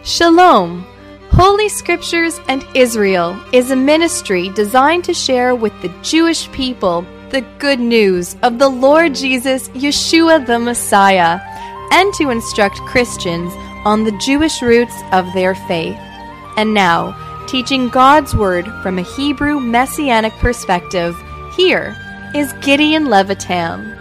Shalom! Holy Scriptures and Israel is a ministry designed to share with the Jewish people the good news of the Lord Jesus, Yeshua the Messiah, and to instruct Christians on the Jewish roots of their faith. And now, teaching God's Word from a Hebrew Messianic perspective, here is Gideon Levitam.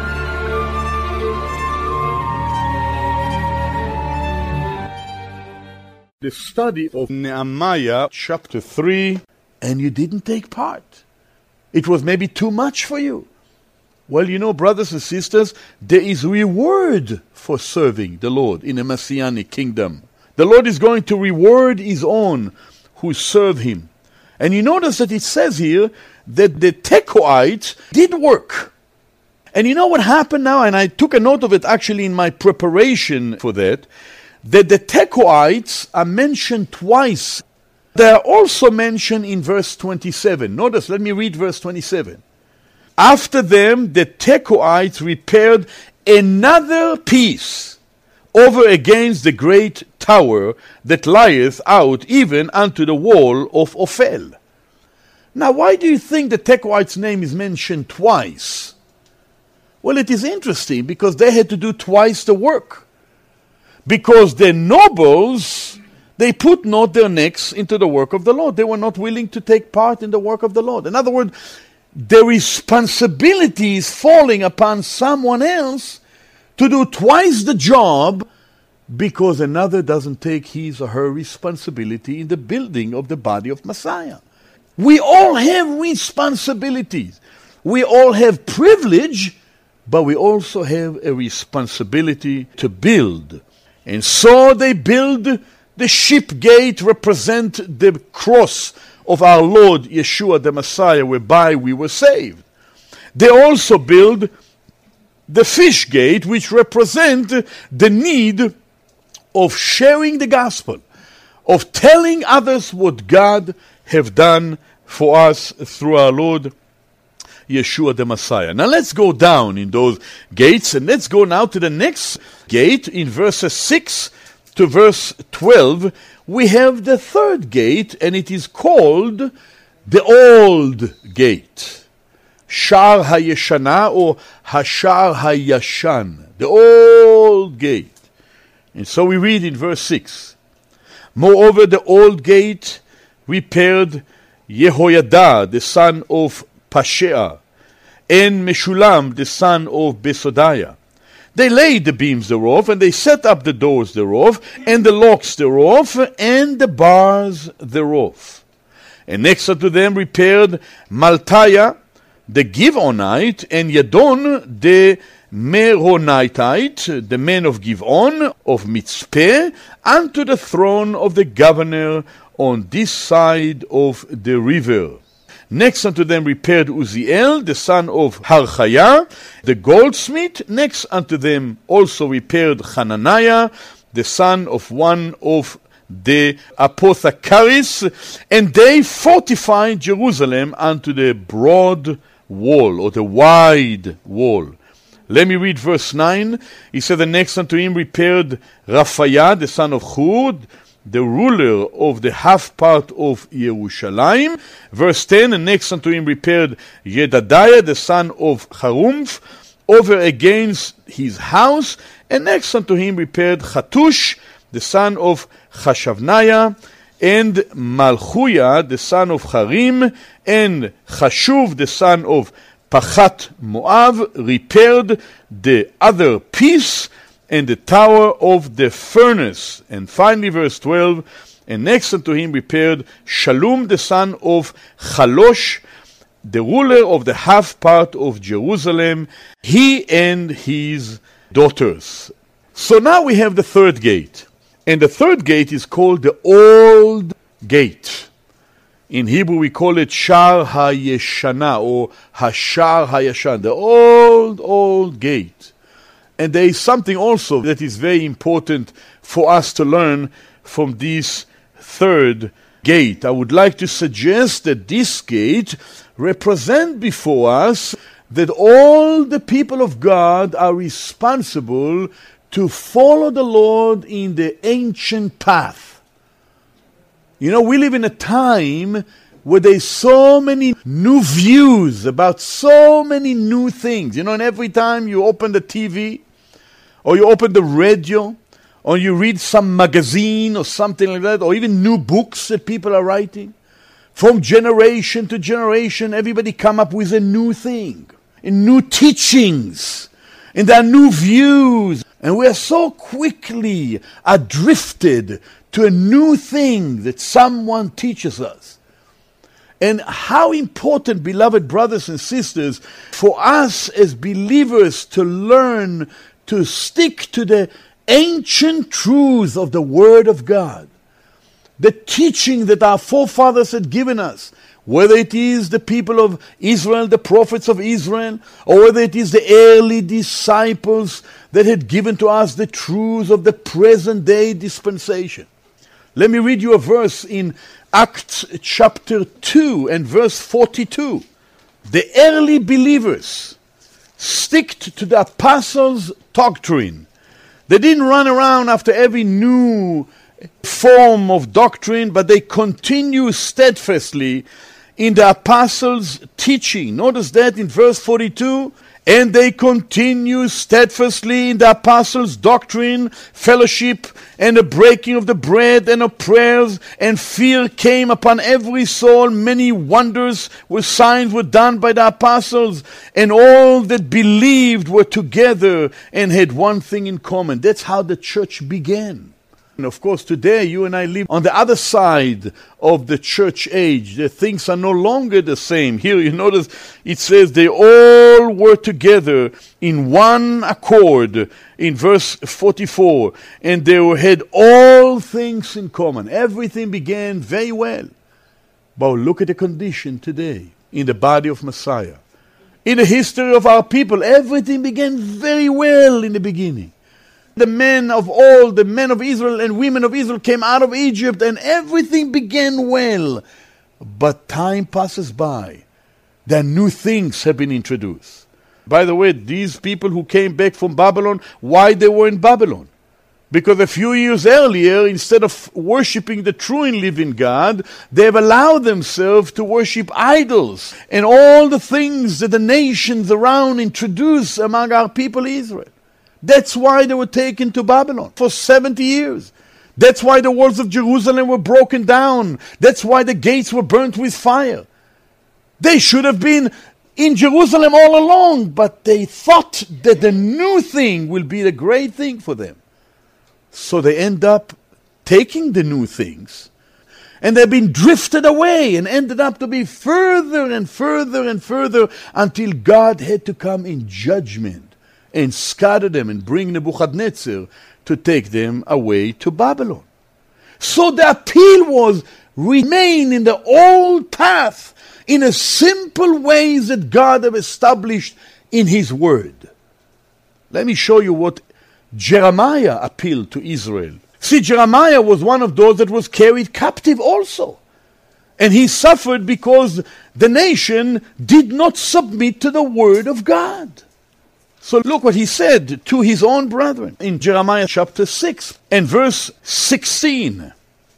The study of Nehemiah chapter 3, and you didn't take part. It was maybe too much for you. Well, you know, brothers and sisters, there is reward for serving the Lord in a Messianic kingdom. The Lord is going to reward His own who serve Him. And you notice that it says here that the Tekoites did work. And you know what happened now? And I took a note of it actually in my preparation for that the Tekoites are mentioned twice. They are also mentioned in verse 27. Notice, let me read verse 27. After them, the Tekoites repaired another piece over against the great tower that lieth out even unto the wall of Ophel. Now, why do you think the Tekoites' name is mentioned twice? Well, it is interesting because they had to do twice the work. Because the nobles, they put not their necks into the work of the Lord. They were not willing to take part in the work of the Lord. In other words, the responsibility is falling upon someone else to do twice the job because another doesn't take his or her responsibility in the building of the body of Messiah. We all have responsibilities. We all have privilege, but we also have a responsibility to build. And so they build the sheep gate, represent the cross of our Lord Yeshua the Messiah, whereby we were saved. They also build the fish gate, which represent the need of sharing the gospel, of telling others what God have done for us through our Lord Yeshua the Messiah. Now let's go down in those gates and let's go now to the next gate in verses 6 to verse 12. We have the third gate and it is called the Old Gate. Shar HaYeshana or Hashar HaYashan. The Old Gate. And so we read in verse 6. Moreover, the Old Gate repaired Jehoiada, the son of Pashea, and Meshulam, the son of Besodiah. They laid the beams thereof, and they set up the doors thereof, and the locks thereof, and the bars thereof. And next unto them repaired Maltiah, the Givonite, and Yadon, the Meronitite, the men of Givon, of Mitzpeh, unto the throne of the governor on this side of the river. Next unto them repaired Uziel, the son of Harchaiah, the goldsmith. Next unto them also repaired Hananiah, the son of one of the apothecaries. And they fortified Jerusalem unto the broad wall, or the wide wall. Let me read verse 9. He said, the next unto him repaired Raphaiah, the son of Hur, the ruler of the half part of Jerusalem. Verse 10, and next unto him repaired Jedadiah, the son of Harumf, over against his house. And next unto him repaired Hattush, the son of Hashabniah, and Malchuiah, the son of Harim, and Chashuv, the son of Pachat Moab, repaired the other piece and the tower of the furnace. And finally, verse 12, and next unto him repaired Shallum, the son of Chalosh, the ruler of the half part of Jerusalem, he and his daughters. So now we have the third gate. And the third gate is called the Old Gate. In Hebrew we call it Shar HaYeshana or Hashar HaYashan, the old gate. And there is something also that is very important for us to learn from this third gate. I would like to suggest that this gate represents before us that all the people of God are responsible to follow the Lord in the ancient path. You know, we live in a time where there's so many new views about so many new things. You know, and every time you open the TV, or you open the radio, or you read some magazine or something like that, or even new books that people are writing, from generation to generation, everybody come up with a new thing, and new teachings, and there are new views. And we are so quickly drifted to a new thing that someone teaches us. And how important, beloved brothers and sisters, for us as believers to learn to stick to the ancient truths of the Word of God. The teaching that our forefathers had given us, whether it is the people of Israel, the prophets of Israel, or whether it is the early disciples that had given to us the truths of the present day dispensation. Let me read you a verse in Acts chapter 2 and verse 42. The early believers sticked to the apostles' doctrine. They didn't run around after every new form of doctrine, but they continue steadfastly in the apostles' teaching. Notice that in verse 42. And they continue steadfastly in the apostles' doctrine, fellowship, and the breaking of the bread and of prayers, and fear came upon every soul. Many wonders signs were done by the apostles, and all that believed were together and had one thing in common. That's how the church began. And of course, today you and I live on the other side of the church age. The things are no longer the same. Here you notice it says they all were together in one accord in verse 44. And they had all things in common. Everything began very well. But look at the condition today in the body of Messiah. In the history of our people, everything began very well in the beginning. The men of Israel and women of Israel came out of Egypt and everything began well. But time passes by. Then new things have been introduced. By the way, these people who came back from Babylon, why they were in Babylon? Because a few years earlier, instead of worshiping the true and living God, they have allowed themselves to worship idols and all the things that the nations around introduced among our people Israel. That's why they were taken to Babylon for 70 years. That's why the walls of Jerusalem were broken down. That's why the gates were burnt with fire. They should have been in Jerusalem all along, but they thought that the new thing will be the great thing for them. So they end up taking the new things, and they've been drifted away and ended up to be further and further and further until God had to come in judgment and scatter them and bring Nebuchadnezzar to take them away to Babylon. So the appeal was, remain in the old path, in a simple ways that God have established in His Word. Let me show you what Jeremiah appealed to Israel. See, Jeremiah was one of those that was carried captive also. And he suffered because the nation did not submit to the Word of God. So look what he said to his own brethren in Jeremiah chapter 6 and verse 16.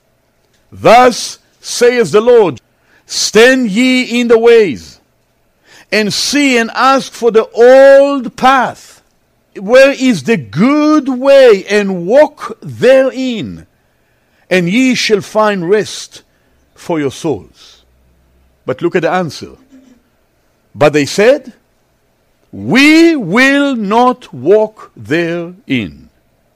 Thus saith the Lord, stand ye in the ways, and see and ask for the old path, where is the good way, and walk therein, and ye shall find rest for your souls. But look at the answer. But they said, we will not walk therein.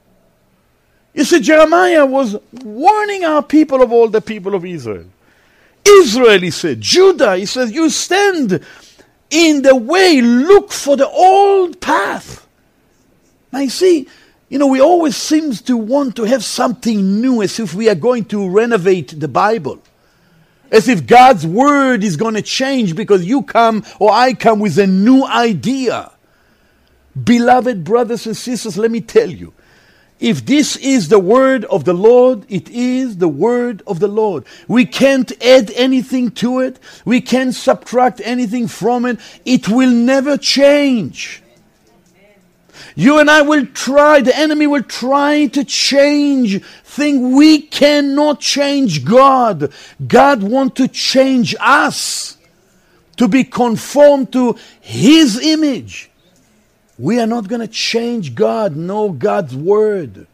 You see, Jeremiah was warning our people of all the people of Israel. Israel, he said, Judah, he says, you stand in the way, look for the old path. Now you see, we always seem to want to have something new, as if we are going to renovate the Bible. As if God's Word is going to change because you come or I come with a new idea. Beloved brothers and sisters, let me tell you, if this is the Word of the Lord, it is the Word of the Lord. We can't add anything to it. We can't subtract anything from it. It will never change. You and I will try, the enemy will try to change things. We cannot change God. God wants to change us to be conformed to His image. We are not going to change God, nor God's Word.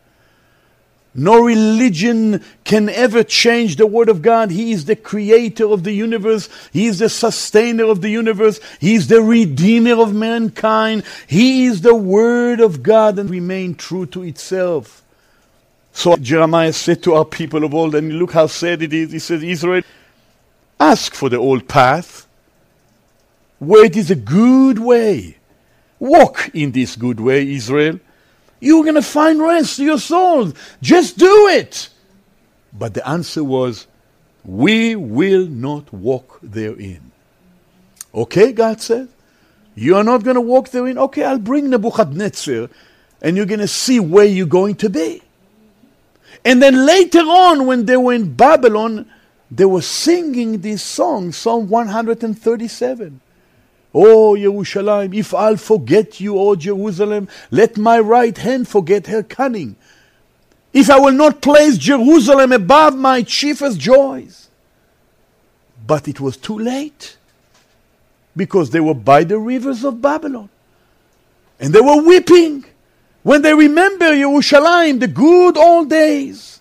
No religion can ever change the Word of God. He is the creator of the universe. He is the sustainer of the universe. He is the redeemer of mankind. He is the Word of God and remain true to itself. So Jeremiah said to our people of old, and look how sad it is. He says, Israel, ask for the old path, where it is a good way. Walk in this good way, Israel. You're going to find rest to your souls. Just do it. But the answer was, we will not walk therein. Okay, God said, you are not going to walk therein? Okay, I'll bring Nebuchadnezzar, and you're going to see where you're going to be. And then later on, when they were in Babylon, they were singing this song, Psalm 137. Oh, Yerushalayim, if I'll forget you, O Jerusalem, let my right hand forget her cunning. If I will not place Jerusalem above my chiefest joys. But it was too late, because they were by the rivers of Babylon. And they were weeping when they remember Yerushalayim, the good old days.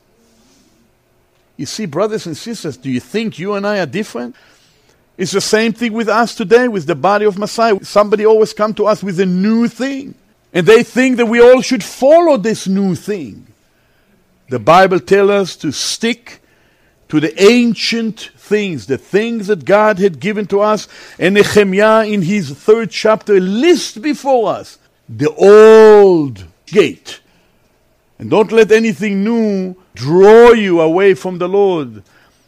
You see, brothers and sisters, do you think you and I are different? It's the same thing with us today, with the body of Messiah. Somebody always come to us with a new thing. And they think that we all should follow this new thing. The Bible tells us to stick to the ancient things, the things that God had given to us. And Nehemiah, in his 3rd chapter, lists before us the old gate. And don't let anything new draw you away from the Lord.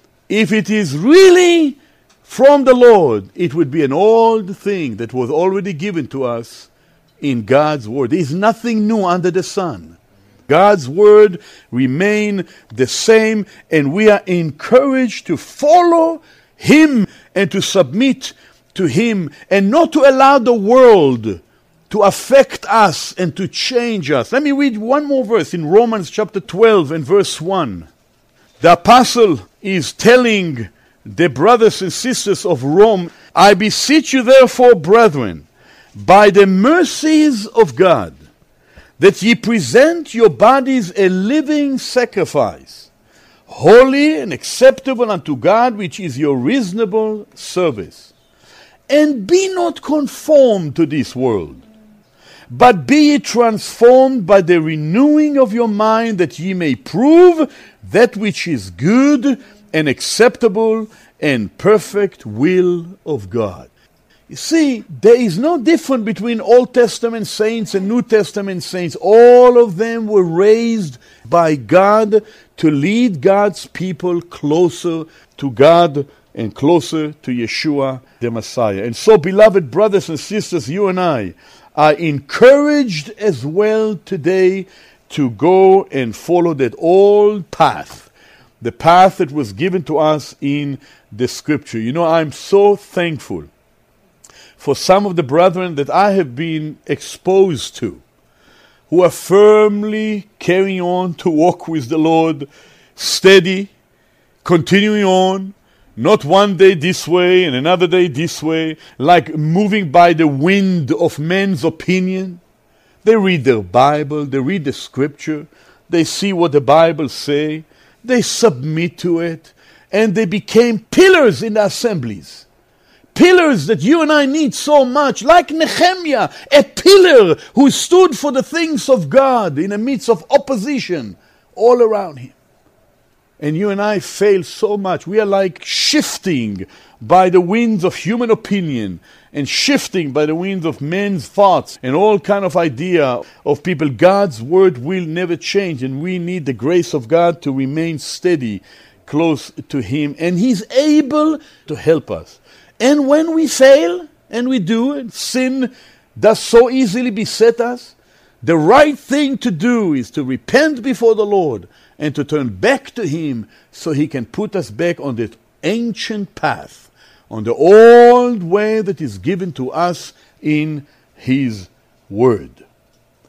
If it is really from the Lord, it would be an old thing that was already given to us in God's Word. There is nothing new under the sun. God's Word remain the same, and we are encouraged to follow Him and to submit to Him, and not to allow the world to affect us and to change us. Let me read one more verse in Romans chapter 12 and verse 1. The apostle is telling the brothers and sisters of Rome, I beseech you therefore, brethren, by the mercies of God, that ye present your bodies a living sacrifice, holy and acceptable unto God, which is your reasonable service. And be not conformed to this world, but be ye transformed by the renewing of your mind, that ye may prove that which is good and acceptable and perfect will of God. You see, there is no difference between Old Testament saints and New Testament saints. All of them were raised by God to lead God's people closer to God and closer to Yeshua the Messiah. And so, beloved brothers and sisters, you and I are encouraged as well today to go and follow that old path, the path that was given to us in the Scripture. You know, I'm so thankful for some of the brethren that I have been exposed to, who are firmly carrying on to walk with the Lord, steady, continuing on, not one day this way and another day this way, like moving by the wind of men's opinion. They read their Bible, they read the Scripture, they see what the Bible say, they submit to it, and they became pillars in the assemblies. Pillars that you and I need so much, like Nehemiah, a pillar who stood for the things of God in the midst of opposition all around him. And you and I fail so much. We are like shifting by the winds of human opinion and shifting by the winds of men's thoughts and all kind of idea of people. God's word will never change, and we need the grace of God to remain steady, close to Him, and He's able to help us. And when we fail, and we do, and sin does so easily beset us, the right thing to do is to repent before the Lord and to turn back to Him so He can put us back on that ancient path, on the old way that is given to us in His Word.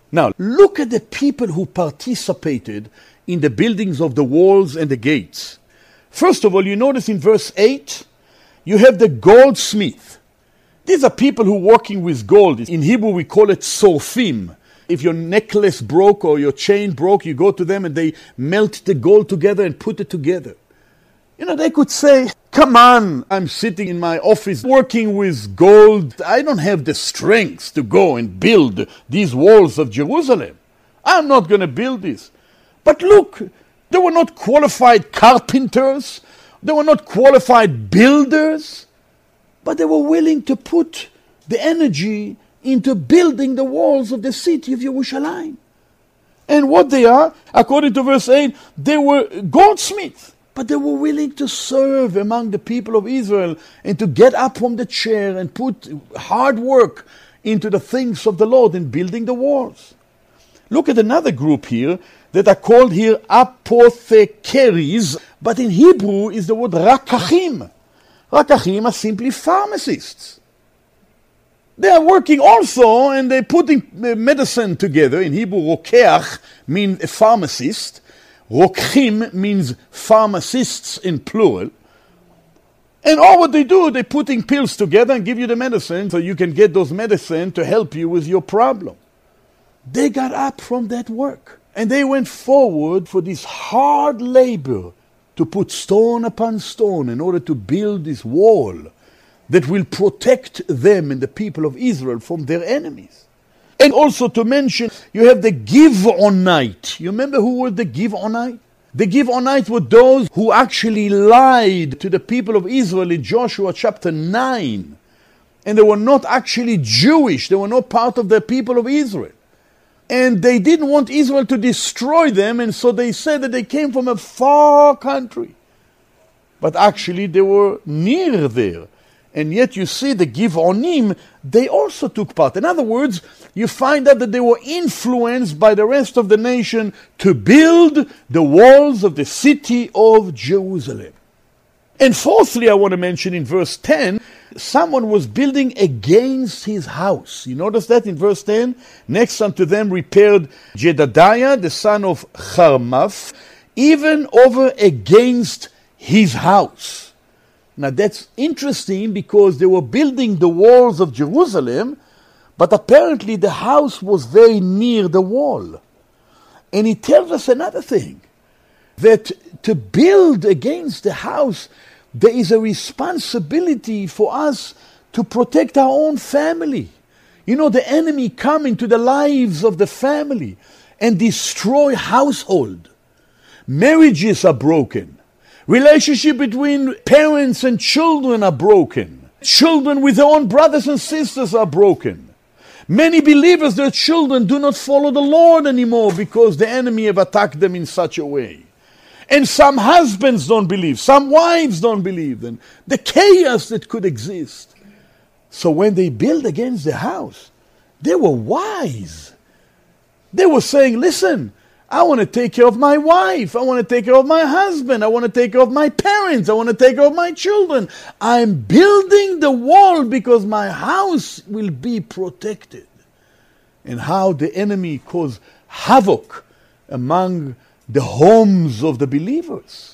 Now, look at the people who participated in the buildings of the walls and the gates. First of all, you notice in verse 8, you have the goldsmith. These are people who are working with gold. In Hebrew, we call it sorfim. If your necklace broke or your chain broke, you go to them and they melt the gold together and put it together. You know, they could say, come on, I'm sitting in my office working with gold. I don't have the strength to go and build these walls of Jerusalem. I'm not going to build this. But look, they were not qualified carpenters. They were not qualified builders. But they were willing to put the energy into building the walls of the city of Yerushalayim. And what they are, according to verse 8, they were goldsmiths. But they were willing to serve among the people of Israel and to get up from the chair and put hard work into the things of the Lord in building the walls. Look at another group here that are called here apothecaries, but in Hebrew is the word rakachim. Rakachim are simply pharmacists. They are working also and they're putting medicine together. In Hebrew, rokeach means a pharmacist. Rokchim means pharmacists in plural. And all what they do, they're putting pills together and give you the medicine so you can get those medicine to help you with your problem. They got up from that work and they went forward for this hard labor to put stone upon stone in order to build this wall that will protect them and the people of Israel from their enemies. And also to mention, you have the Giv'onite. You remember who were the Giv'onite? The Giv'onite were those who actually lied to the people of Israel in Joshua chapter 9. And they were not actually Jewish. They were not part of the people of Israel. And they didn't want Israel to destroy them, and so they said that they came from a far country. But actually they were near there. And yet you see the Giv'onim, they also took part. In other words, you find out that they were influenced by the rest of the nation to build the walls of the city of Jerusalem. And fourthly, I want to mention in verse 10, someone was building against his house. You notice that in verse 10? Next unto them repaired Jedediah, the son of Charmaph, even over against his house. Now that's interesting because they were building the walls of Jerusalem, but apparently the house was very near the wall. And it tells us another thing, that to build against the house, there is a responsibility for us to protect our own family. You know, the enemy come into the lives of the family and destroy household. Marriages are broken. Relationship between parents and children are broken. Children with their own brothers and sisters are broken. Many believers, their children do not follow the Lord anymore because the enemy have attacked them in such a way. And some husbands don't believe, some wives don't believe, and the chaos that could exist. So when they built against the house, they were wise. They were saying, listen, I want to take care of my wife. I want to take care of my husband. I want to take care of my parents. I want to take care of my children. I'm building the wall because my house will be protected. And how the enemy caused havoc among the homes of the believers.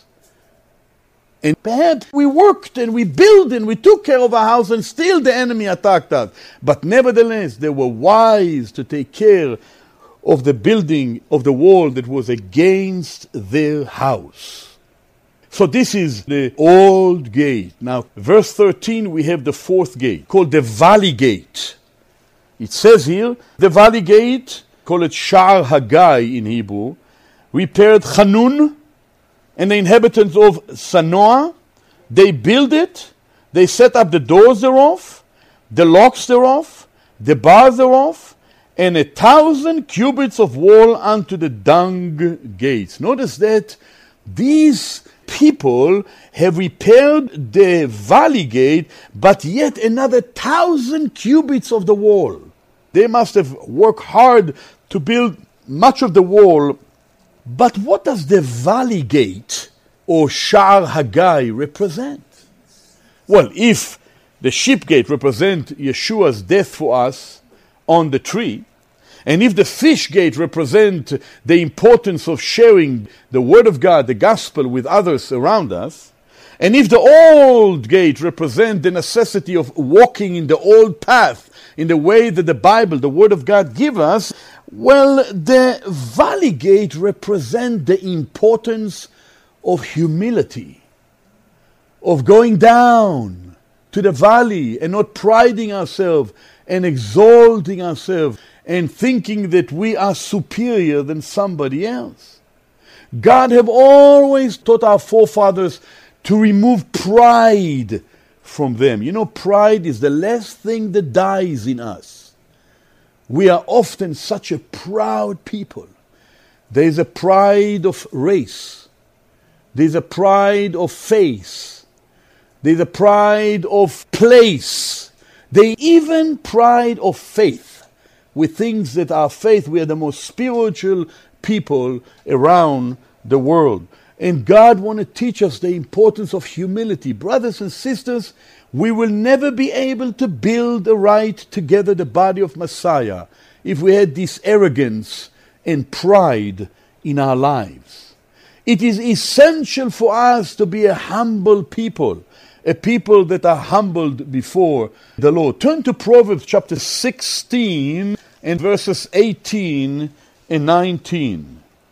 And perhaps we worked and we built and we took care of our house and still the enemy attacked us. But nevertheless, they were wise to take care of the building of the wall that was against their house. So this is the old gate. Now, verse 13, we have the fourth gate, called the Valley Gate. It says here, the Valley Gate, call it Sha'ar Hagai in Hebrew, repaired Hanun and the inhabitants of Sanoah. They built it, they set up the doors thereof, the locks thereof, the bars thereof, and 1,000 cubits of wall unto the dung gates. Notice that these people have repaired the valley gate, but yet another 1,000 cubits of the wall. They must have worked hard to build much of the wall. But what does the valley gate or Sha'ar Hagai represent? Well, if the sheep gate represents Yeshua's death for us on the tree, And if the fish gate represent the importance of sharing the Word of God, the gospel, with others around us, and if the old gate represent the necessity of walking in the old path, in the way that the Bible, the Word of God, give us, well, the valley gate represent the importance of humility, of going down to the valley and not priding ourselves and exalting ourselves and thinking that we are superior than somebody else. God have always taught our forefathers to remove pride from them. You know, pride is the last thing that dies in us. We are often such a proud people. There is a pride of race. There is a pride of face. There is a pride of place. There is even pride of faith. We think that our faith, we are the most spiritual people around the world. And God wants to teach us the importance of humility. Brothers and sisters, we will never be able to build right together the body of Messiah if we had this arrogance and pride in our lives. It is essential for us to be a humble people, a people that are humbled before the Lord. Turn to Proverbs chapter 16 and verses 18 and 19.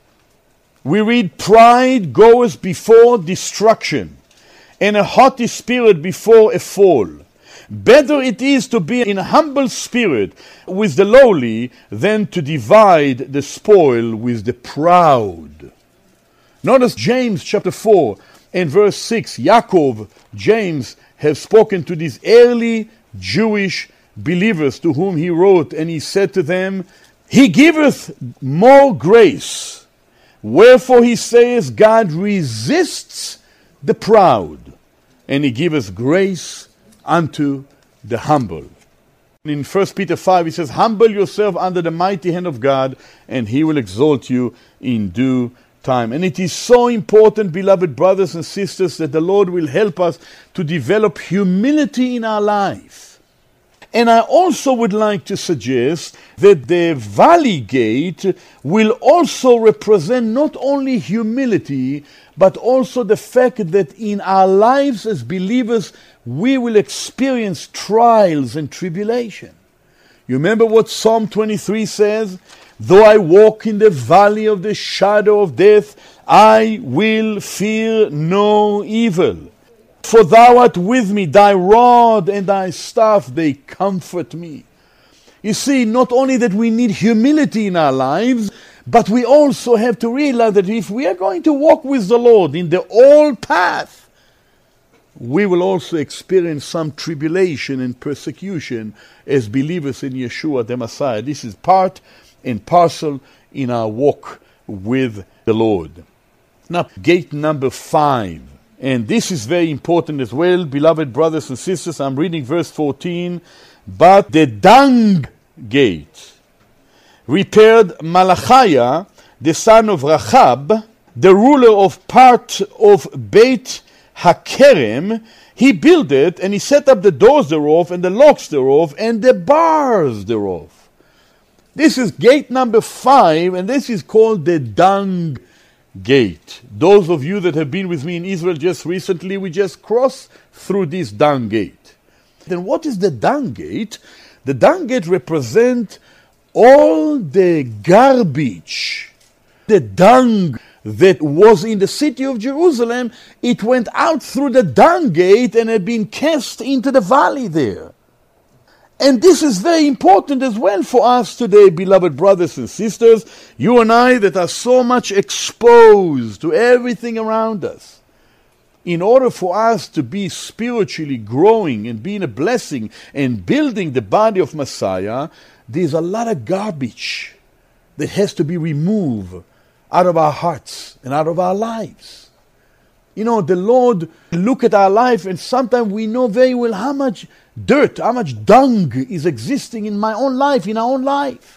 We read, pride goeth before destruction, and a haughty spirit before a fall. Better it is to be in a humble spirit with the lowly than to divide the spoil with the proud. Notice James chapter 4 and verse 6. Yaakov, James, have spoken to these early Jewish believers to whom he wrote, and he said to them, He giveth more grace. Wherefore he says, God resists the proud, and he giveth grace unto the humble. In 1 Peter 5, he says, Humble yourself under the mighty hand of God, and he will exalt you in due time. And it is so important, beloved brothers and sisters, that the Lord will help us to develop humility in our life. And I also would like to suggest that the valley gate will also represent not only humility, but also the fact that in our lives as believers, we will experience trials and tribulation. You remember what Psalm 23 says? Though I walk in the valley of the shadow of death, I will fear no evil. For thou art with me, thy rod and thy staff, they comfort me. You see, not only that we need humility in our lives, but we also have to realize that if we are going to walk with the Lord in the old path, we will also experience some tribulation and persecution as believers in Yeshua the Messiah. This is part and parcel in our walk with the Lord. Now, gate number 5. And this is very important as well, beloved brothers and sisters. I'm reading verse 14. But the dung gate repaired Malachiah, the son of Rachab, the ruler of part of Beit Hakerem. He built it, and he set up the doors thereof, and the locks thereof, and the bars thereof. This is gate number 5, and this is called the dung gate. Those of you that have been with me in Israel just recently, we just crossed through this dung gate. Then what is the dung gate? The dung gate represents all the garbage, the dung that was in the city of Jerusalem. It went out through the dung gate and had been cast into the valley there. And this is very important as well for us today, beloved brothers and sisters. You and I that are so much exposed to everything around us. In order for us to be spiritually growing and being a blessing and building the body of Messiah, there's a lot of garbage that has to be removed out of our hearts and out of our lives. You know, the Lord look at our life, and sometimes we know very well how much dirt, how much dung is existing in my own life, in our own life.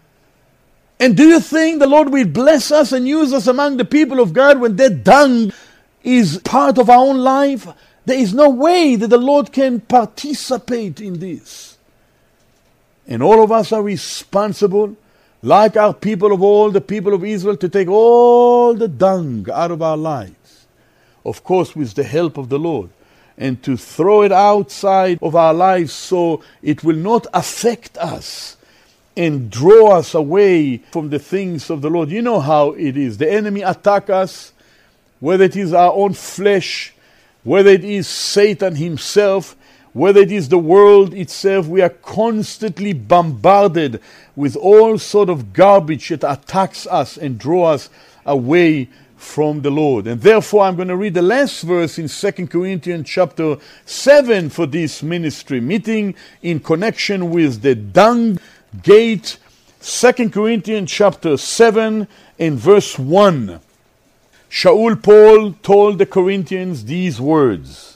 And do you think the Lord will bless us and use us among the people of God when that dung is part of our own life? There is no way that the Lord can participate in this. And all of us are responsible like our people of old, the people of Israel, to take all the dung out of our lives, of course with the help of the Lord, and to throw it outside of our lives so it will not affect us and draw us away from the things of the Lord. You know how it is. The enemy attacks us, whether it is our own flesh, whether it is Satan himself, whether it is the world itself. We are constantly bombarded with all sort of garbage that attacks us and draw us away from the Lord. And therefore I'm going to read the last verse in 2 Corinthians chapter 7 for this ministry meeting in connection with the dung gate. 2 Corinthians chapter 7 and verse 1. Shaul Paul told the Corinthians these words: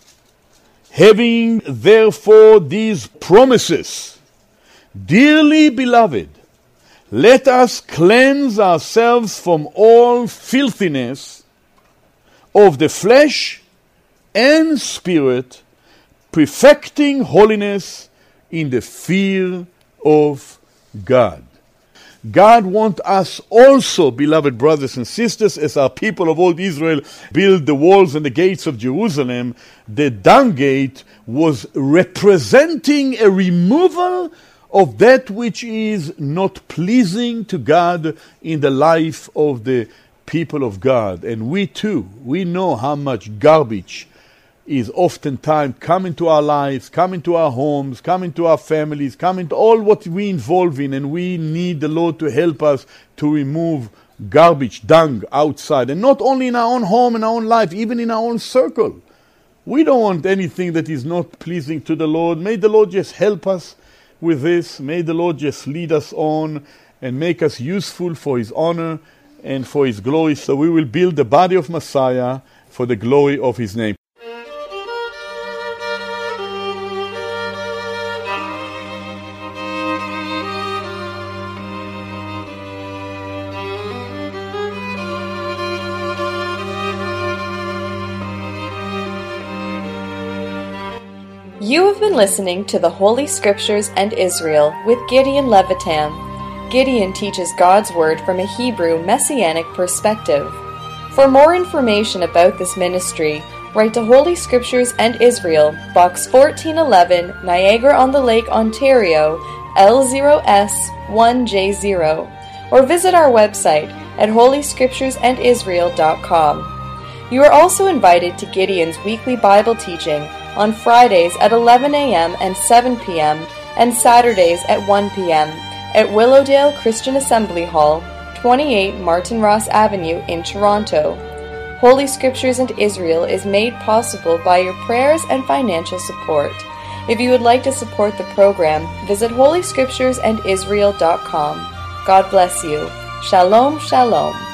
having therefore these promises, dearly beloved, let us cleanse ourselves from all filthiness of the flesh and spirit, perfecting holiness in the fear of God. God wants us also, beloved brothers and sisters, as our people of old Israel build the walls and the gates of Jerusalem. The dung gate was representing a removal of that which is not pleasing to God in the life of the people of God. And we too, we know how much garbage is oftentimes coming to our lives, coming to our homes, coming to our families, coming to all what we involve in, and we need the Lord to help us to remove garbage, dung outside, and not only in our own home and our own life, even in our own circle. We don't want anything that is not pleasing to the Lord. May the Lord just help us with this. May the Lord just lead us on and make us useful for His honor and for His glory, so we will build the body of Messiah for the glory of His name. You have been listening to the Holy Scriptures and Israel with Gideon Levitan. Gideon teaches God's Word from a Hebrew Messianic perspective. For more information about this ministry, write to Holy Scriptures and Israel, Box 1411, Niagara-on-the-Lake, Ontario, L0S1J0, or visit our website at holyscripturesandisrael.com. You are also invited to Gideon's weekly Bible teaching on Fridays at 11 a.m. and 7 p.m. and Saturdays at 1 p.m. at Willowdale Christian Assembly Hall, 28 Martin Ross Avenue in Toronto. Holy Scriptures and Israel is made possible by your prayers and financial support. If you would like to support the program, visit holyscripturesandisrael.com. God bless you. Shalom, shalom.